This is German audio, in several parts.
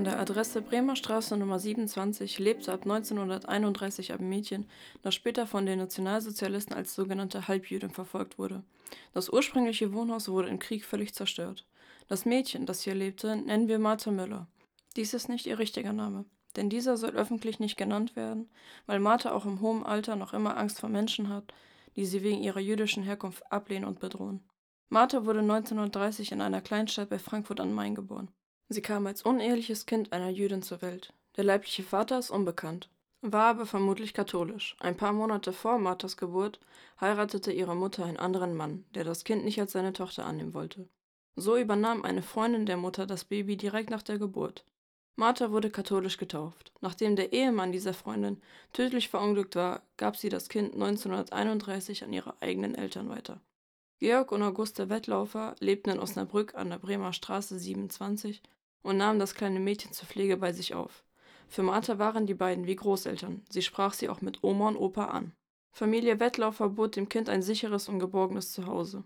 An der Adresse Bremer Straße Nummer 27 lebte ab 1931 ein Mädchen, das später von den Nationalsozialisten als sogenannte Halbjüdin verfolgt wurde. Das ursprüngliche Wohnhaus wurde im Krieg völlig zerstört. Das Mädchen, das hier lebte, nennen wir Martha Müller. Dies ist nicht ihr richtiger Name, denn dieser soll öffentlich nicht genannt werden, weil Martha auch im hohen Alter noch immer Angst vor Menschen hat, die sie wegen ihrer jüdischen Herkunft ablehnen und bedrohen. Martha wurde 1930 in einer Kleinstadt bei Frankfurt am Main geboren. Sie kam als uneheliches Kind einer Jüdin zur Welt. Der leibliche Vater ist unbekannt, war aber vermutlich katholisch. Ein paar Monate vor Marthas Geburt heiratete ihre Mutter einen anderen Mann, der das Kind nicht als seine Tochter annehmen wollte. So übernahm eine Freundin der Mutter das Baby direkt nach der Geburt. Martha wurde katholisch getauft. Nachdem der Ehemann dieser Freundin tödlich verunglückt war, gab sie das Kind 1931 an ihre eigenen Eltern weiter. Georg und Auguste Wettlaufer lebten in Osnabrück an der Bremer Straße 27 und nahmen das kleine Mädchen zur Pflege bei sich auf. Für Martha waren die beiden wie Großeltern, sie sprach sie auch mit Oma und Opa an. Familie Wettlaufer bot dem Kind ein sicheres und geborgenes Zuhause.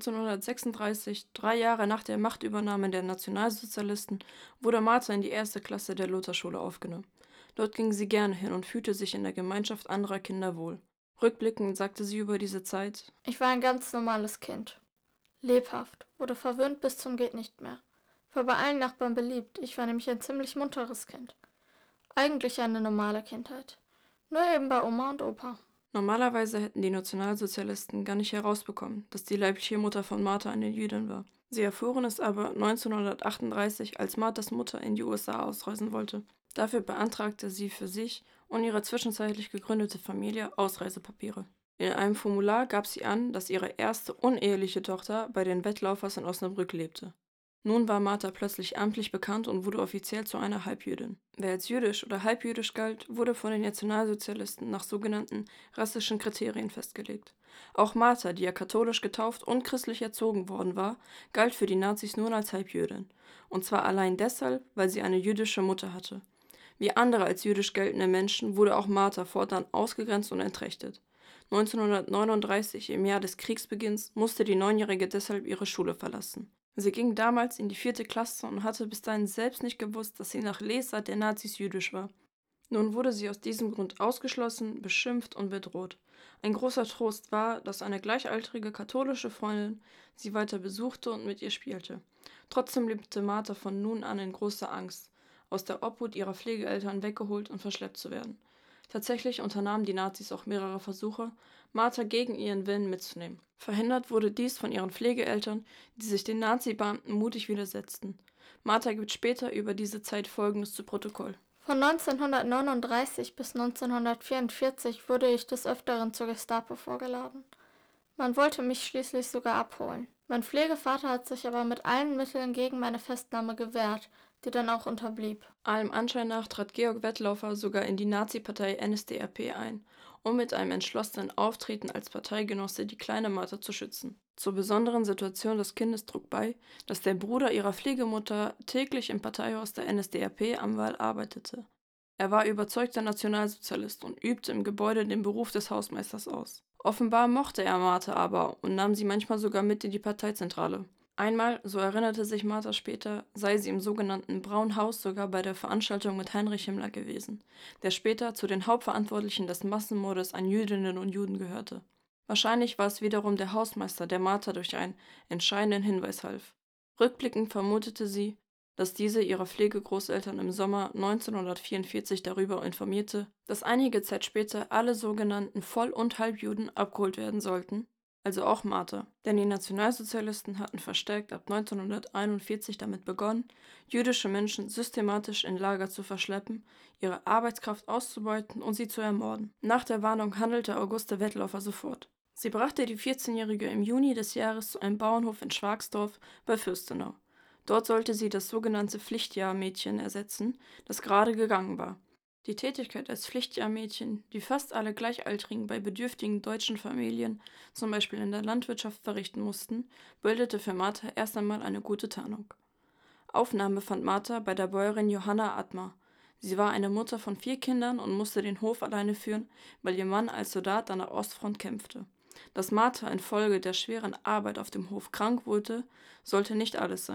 1936, 3 Jahre nach der Machtübernahme der Nationalsozialisten, wurde Martha in die erste Klasse der Lutherschule aufgenommen. Dort ging sie gerne hin und fühlte sich in der Gemeinschaft anderer Kinder wohl. Rückblickend sagte sie über diese Zeit: Ich war ein ganz normales Kind. Lebhaft, wurde verwöhnt bis zum geht nicht mehr. War bei allen Nachbarn beliebt, ich war nämlich ein ziemlich munteres Kind. Eigentlich eine normale Kindheit. Nur eben bei Oma und Opa. Normalerweise hätten die Nationalsozialisten gar nicht herausbekommen, dass die leibliche Mutter von Martha eine Jüdin war. Sie erfuhren es aber 1938, als Marthas Mutter in die USA ausreisen wollte. Dafür beantragte sie für sich und ihre zwischenzeitlich gegründete Familie Ausreisepapiere. In einem Formular gab sie an, dass ihre erste uneheliche Tochter bei den Wettlaufers in Osnabrück lebte. Nun war Martha plötzlich amtlich bekannt und wurde offiziell zu einer Halbjüdin. Wer als jüdisch oder halbjüdisch galt, wurde von den Nationalsozialisten nach sogenannten rassischen Kriterien festgelegt. Auch Martha, die ja katholisch getauft und christlich erzogen worden war, galt für die Nazis nun als Halbjüdin. Und zwar allein deshalb, weil sie eine jüdische Mutter hatte. Wie andere als jüdisch geltende Menschen wurde auch Martha fortan ausgegrenzt und entrechtet. 1939, im Jahr des Kriegsbeginns, musste die Neunjährige deshalb ihre Schule verlassen. Sie ging damals in die 4. Klasse und hatte bis dahin selbst nicht gewusst, dass sie nach Lesart der Nazis jüdisch war. Nun wurde sie aus diesem Grund ausgeschlossen, beschimpft und bedroht. Ein großer Trost war, dass eine gleichaltrige katholische Freundin sie weiter besuchte und mit ihr spielte. Trotzdem lebte Martha von nun an in großer Angst, aus der Obhut ihrer Pflegeeltern weggeholt und verschleppt zu werden. Tatsächlich unternahmen die Nazis auch mehrere Versuche, Martha gegen ihren Willen mitzunehmen. Verhindert wurde dies von ihren Pflegeeltern, die sich den Nazi-Beamten mutig widersetzten. Martha gibt später über diese Zeit Folgendes zu Protokoll. Von 1939 bis 1944 wurde ich des Öfteren zur Gestapo vorgeladen. Man wollte mich schließlich sogar abholen. Mein Pflegevater hat sich aber mit allen Mitteln gegen meine Festnahme gewehrt, die dann auch unterblieb. Allem Anschein nach trat Georg Wettlaufer sogar in die Nazi-Partei NSDAP ein, um mit einem entschlossenen Auftreten als Parteigenosse die kleine Martha zu schützen. Zur besonderen Situation des Kindes trug bei, dass der Bruder ihrer Pflegemutter täglich im Parteihaus der NSDAP am Wall arbeitete. Er war überzeugter Nationalsozialist und übte im Gebäude den Beruf des Hausmeisters aus. Offenbar mochte er Martha aber und nahm sie manchmal sogar mit in die Parteizentrale. Einmal, so erinnerte sich Martha später, sei sie im sogenannten Braunen Haus sogar bei der Veranstaltung mit Heinrich Himmler gewesen, der später zu den Hauptverantwortlichen des Massenmordes an Jüdinnen und Juden gehörte. Wahrscheinlich war es wiederum der Hausmeister, der Martha durch einen entscheidenden Hinweis half. Rückblickend vermutete sie, dass diese ihre Pflegegroßeltern im Sommer 1944 darüber informierte, dass einige Zeit später alle sogenannten Voll- und Halbjuden abgeholt werden sollten, also auch Martha, denn die Nationalsozialisten hatten verstärkt ab 1941 damit begonnen, jüdische Menschen systematisch in Lager zu verschleppen, ihre Arbeitskraft auszubeuten und sie zu ermorden. Nach der Warnung handelte Auguste Wettlaufer sofort. Sie brachte die 14-Jährige im Juni des Jahres zu einem Bauernhof in Schwagsdorf bei Fürstenau. Dort sollte sie das sogenannte Pflichtjahrmädchen ersetzen, das gerade gegangen war. Die Tätigkeit als Pflichtjahrmädchen, die fast alle Gleichaltrigen bei bedürftigen deutschen Familien, zum Beispiel in der Landwirtschaft, verrichten mussten, bildete für Martha erst einmal eine gute Tarnung. Aufnahme fand Martha bei der Bäuerin Johanna Atmar. Sie war eine Mutter von 4 Kindern und musste den Hof alleine führen, weil ihr Mann als Soldat an der Ostfront kämpfte. Dass Martha infolge der schweren Arbeit auf dem Hof krank wurde, sollte nicht alles sein.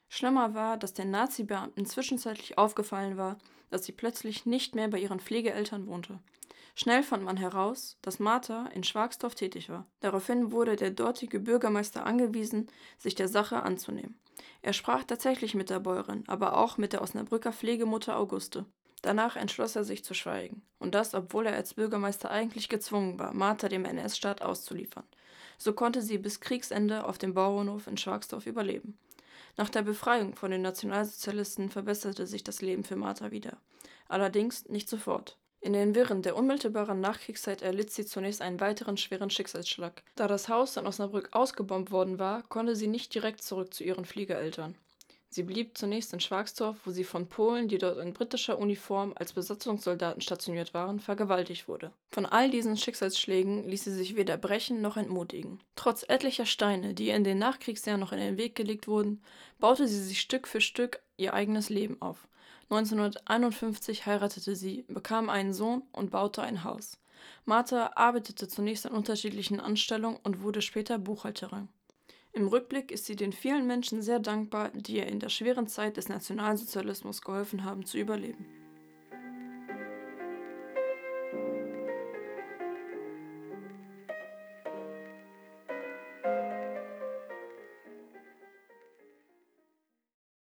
Schlimmer war, dass den Nazi-Beamten zwischenzeitlich aufgefallen war, dass sie plötzlich nicht mehr bei ihren Pflegeeltern wohnte. Schnell fand man heraus, dass Martha in Schwagsdorf tätig war. Daraufhin wurde der dortige Bürgermeister angewiesen, sich der Sache anzunehmen. Er sprach tatsächlich mit der Bäuerin, aber auch mit der Osnabrücker Pflegemutter Auguste. Danach entschloss er sich zu schweigen. Und das, obwohl er als Bürgermeister eigentlich gezwungen war, Martha dem NS-Staat auszuliefern. So konnte sie bis Kriegsende auf dem Bauernhof in Schwagsdorf überleben. Nach der Befreiung von den Nationalsozialisten verbesserte sich das Leben für Martha wieder. Allerdings nicht sofort. In den Wirren der unmittelbaren Nachkriegszeit erlitt sie zunächst einen weiteren schweren Schicksalsschlag. Da das Haus in Osnabrück ausgebombt worden war, konnte sie nicht direkt zurück zu ihren Pflegeeltern. Sie blieb zunächst in Schwagsdorf, wo sie von Polen, die dort in britischer Uniform als Besatzungssoldaten stationiert waren, vergewaltigt wurde. Von all diesen Schicksalsschlägen ließ sie sich weder brechen noch entmutigen. Trotz etlicher Steine, die ihr in den Nachkriegsjahren noch in den Weg gelegt wurden, baute sie sich Stück für Stück ihr eigenes Leben auf. 1951 heiratete sie, bekam einen Sohn und baute ein Haus. Martha arbeitete zunächst an unterschiedlichen Anstellungen und wurde später Buchhalterin. Im Rückblick ist sie den vielen Menschen sehr dankbar, die ihr in der schweren Zeit des Nationalsozialismus geholfen haben zu überleben.